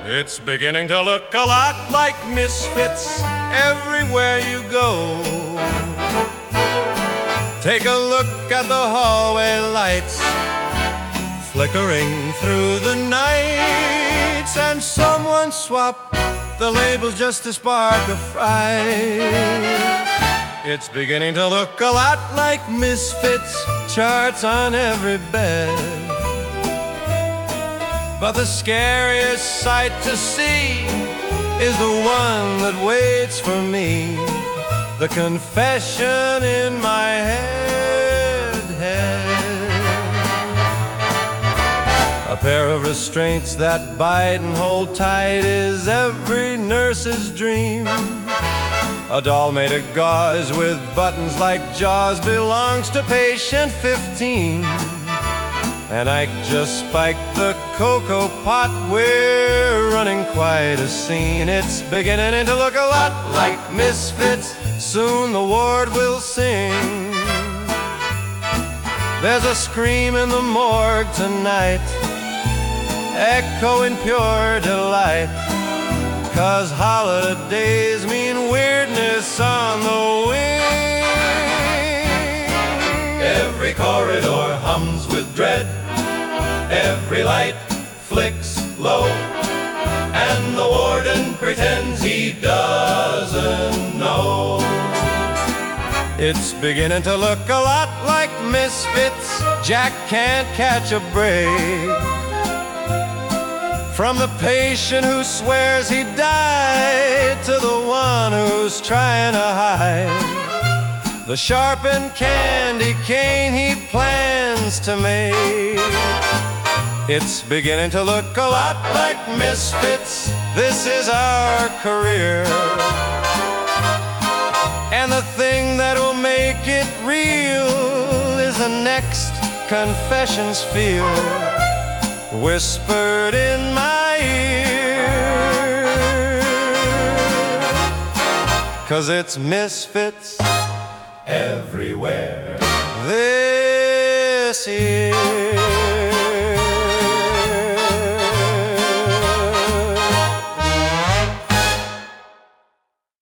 It's beginning to look a lot like Misfits everywhere you go. Take a look at the hallway lights flickering through the nights, and someone swapped the labels just to spark a fright. It's beginning to look a lot like Misfits charts on every bed. But the scariest sight to see is the one that waits for me, the confession in my head. A pair of restraints that bite and hold tight is every nurse's dream. A doll made of gauze with buttons like jaws belongs to patient 15. And Ike just spiked the cocoa pot, we're running quite a scene. It's beginning to look a lot like Misfits, soon the ward will sing. There's a scream in the morgue tonight, echoing pure delight, 'cause holidays mean weirdness on the wing. Every corridor hums with dread, every light flicks low, and the warden pretends he doesn't know. It's beginning to look a lot like Misfits, Jack can't catch a break. From the patient who swears he died to the one who's trying to hide the sharpened candy cane he plans to make. It's beginning to look a lot like Misfits, this is our career. And the thing that will make it real is the next confessions feel whispered in my ear, 'cause it's Misfits everywhere this year.